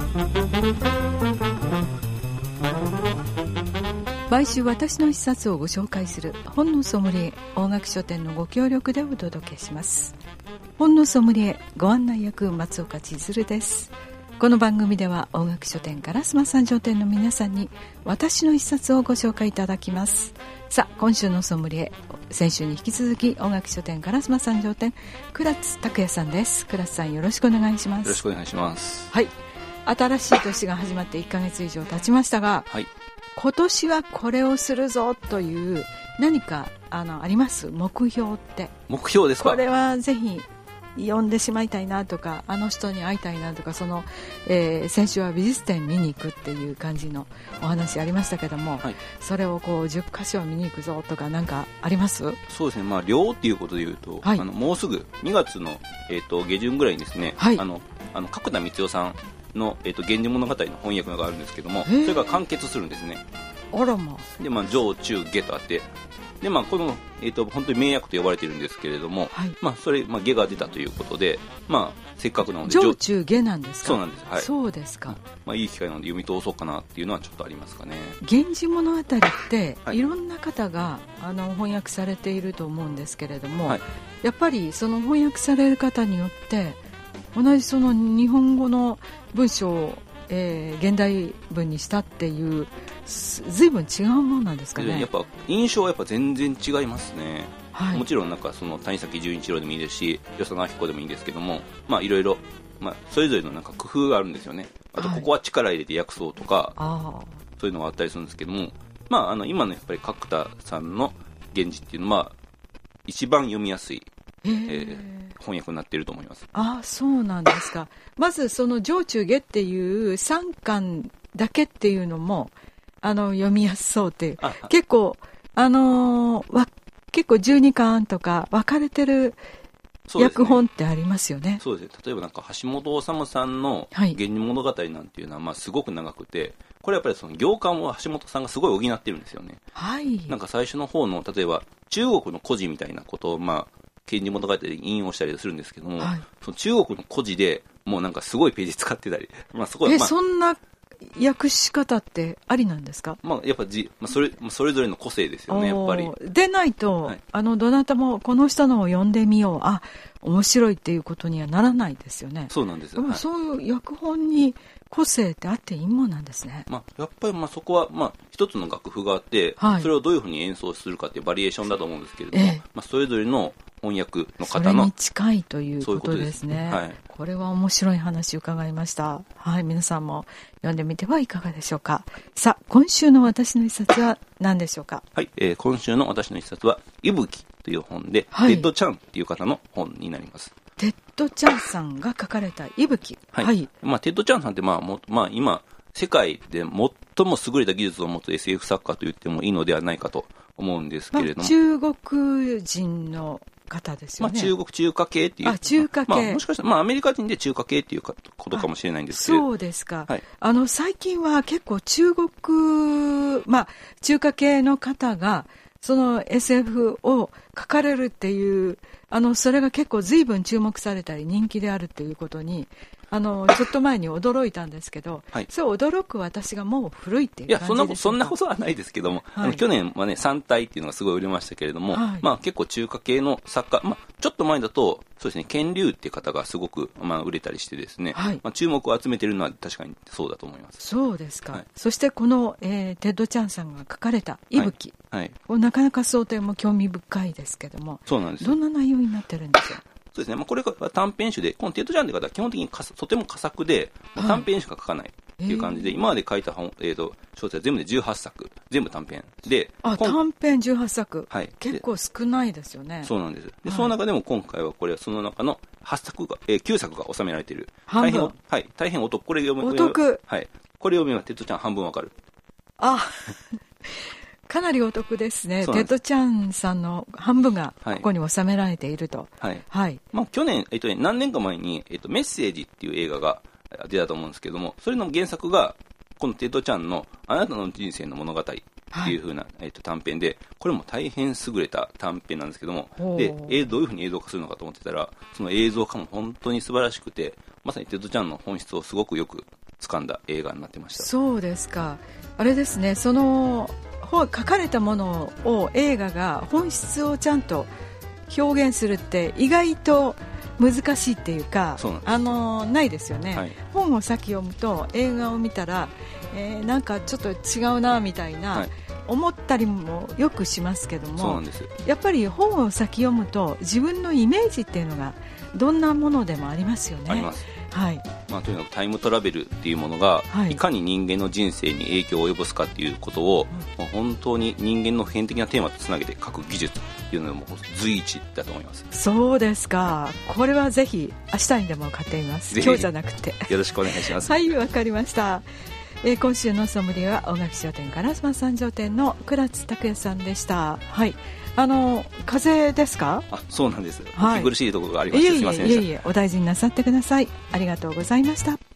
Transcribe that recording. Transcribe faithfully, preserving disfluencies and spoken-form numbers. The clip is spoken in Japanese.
毎週私の一冊をご紹介する本のソムリエ大垣書店のご協力でお届けします。本のソムリエご案内役松岡千鶴です。この番組では大垣書店烏丸三条店の皆さんに私の一冊をご紹介いただきます。さあ今週のソムリエ、先週に引き続き大垣書店烏丸三条店倉津拓也さんです。倉津さんよろしくお願いします。 よろしくお願いします。 はい、新しい年が始まっていっかげつ以上経ちましたが、はい、今年はこれをするぞという何か あのあります？目標って。 目標ですか？ これはぜひ読んでしまいたいなとか、あの人に会いたいなとか、その、えー、先週は美術展見に行くっていう感じのお話ありましたけども、はい、それをこうじゅっかしょ見に行くぞとか何かあります？ そうですね、まあ、量っていうことでいうと、はい、あのもうすぐにがつの、えー、と下旬ぐらいにですね、はい、あのあの角田光代さんの、えー、と源氏物語の翻訳があるんですけども、それが完結するんですね。 あらまで、まあ、上中下とあってで、まあ、この、えー、と本当に名訳と呼ばれているんですけれども、はい、まあ、それ、まあ、下が出たということで、まあ、せっかくなので上中下なんですか？ そうなんです、はい、 そうですか。 まあ、いい機会なので読み通そうかなっていうのはちょっとありますかね。 源氏物語って、はい、いろんな方があの翻訳されていると思うんですけれども、はい、やっぱりその翻訳される方によって同じその日本語の文章を、えー、現代文にしたっていう随分違うものなんですかね。 やっぱ印象はやっぱ全然違いますね、はい、もちろんなんかその谷崎潤一郎でもいいですし与謝野晶子でもいいですけども、まあいろいろ、まあ、それぞれのなんか工夫があるんですよね。あとここは力入れて訳そうとか、はい、そういうのがあったりするんですけども、まあ、あの今のやっぱり角田さんの源氏っていうのは一番読みやすい、えー、翻訳になっていると思います。 あ、そうなんですか。まずその上中下っていうさんかんだけっていうのもあの読みやすそうっていう、結構あのー、わ結構じゅうにかんとか分かれてる訳本ってありますよね。 そうですね。例えばなんか橋本治さんの源氏物語なんていうのはまあすごく長くて、これやっぱりその行間を橋本さんがすごい補ってるんですよね。はい。なんか最初の方の例えば中国の故事みたいなことをまあ源氏物語で引用したりするんですけども、はい、その中国の故事でもうなんかすごいページ使ってたり、まあそこは、まあ、 えそんな訳し方ってありなんですか？ まあ、やっぱじ、まあ、それそれぞれの個性ですよね。やっぱりでないと、はい、あのどなたもこの人のを読んでみよう、あ面白いっていうことにはならないですよね。 そうなんですよ。 でもそういう訳本に個性ってあっていいもんなんですね。 まあ、やっぱりまあそこはまあ一つの楽譜があって、はい、それをどういうふうに演奏するかっていうバリエーションだと思うんですけれども、ええまあ、それぞれの翻訳の方のそれに近いということですね。 そういうことです。はい、 これは面白い話を伺いました。はい、皆さんも読んでみてはいかがでしょうか。さあ今週の私の一冊は何でしょうか？ はい、えー、今週の私の一冊は伊吹という本で、はい、テッドちゃんっていう方の本になります。 テッドちゃんさんが書かれた伊吹、 はいはい、まあ、テッドちゃんさんって、まあもまあ、今世界で最も優れた技術を持つ エスエフ 作家と言ってもいいのではないかと思うんですけれども、まあ、 中国人の方ですよね。 まあ、中国中華系っていう、 あ中華系、 まあ、もしかしたら、まあ、アメリカ人で中華系っていうことかもしれないんですけど。 そうですか、はい、あの最近は結構中国、まあ、中華系の方がその エスエフ を書かれるっていう、あのそれが結構随分注目されたり人気であるっていうことにあのちょっと前に驚いたんですけど、はい、そう驚く私がもう古いっていう感じですか？ いやそんなことそんなことはないですけども、はい、あの去年はねさん体っていうのがすごい売れましたけれども、はい、まあ結構中華系の作家、まあ、ちょっと前だとそうですね乾隆っていう方がすごく、まあ、売れたりしてですね、はい、まあ、注目を集めているのは確かにそうだと思います。 そうですか、はい、そしてこの、えー、テッドちゃんさんが書かれた伊吹、 はいはい、 なかなか想定も興味深いですけども、 そうなんです。 どんな内容になってるんですか？ そうですね、まあ、これが短編集で、このテッドちゃんという方は基本的にかとても佳作で、はい、短編しか書かないっていう感じで、えー、今まで書いた本、えー、と小説は全部でじゅうはっさく、全部短編で、 あ短編じゅうはっさく、はい、結構少ないですよね。 そうなんです。で、はい、その中でも今回はこれはその中のはっさくが、えー、きゅうさくが収められている大変、はい、大変お得。これ読むお得、 はい、これ読めばテッドちゃん半分わかる。 あかなりお得ですね。テッドちゃんさんの半分がここに収められていると。はい。はい。 まあ、去年、えっとね、何年か前に、えっと、メッセージっていう映画が出たと思うんですけども、それの原作が、このテッドちゃんのあなたの人生の物語っていう風な、はい、えっと、短編で、これも大変優れた短編なんですけども、で、えどういう風に映像化するのかと思ってたら、その映像化も本当に素晴らしくて、まさにテッドちゃんの本質をすごくよく掴んだ映画になってました。 そうですか。あれですね、その書かれたものを映画が本質をちゃんと表現するって意外と難しいっていうか、 そうなんです。 あのないですよね、 はい、 本を先読むと映画を見たら、えー、なんかちょっと違うなみたいな、はい、思ったりもよくしますけども、 そうなんです。 やっぱり本を先読むと自分のイメージっていうのがどんなものでもありますよね。 あります、 はい。 まあ、とにかくタイムトラベルっていうものが、はい、いかに人間の人生に影響を及ぼすかっていうことを、うん、本当に人間の普遍的なテーマとつなげて書く技術っていうのも随一だと思います。 そうですか。これはぜひ明日にでも買ってみます。今日じゃなくてよろしくお願いします。 はい、わかりました。えー、今週のソムリエは大垣商店烏丸三条店の倉津拓也さんでした。はい。あの風邪ですか？あ、 そうなんです。はい、苦しいところがありまして、すいませんでした。 いえいえいえいえ、お大事になさってください。ありがとうございました。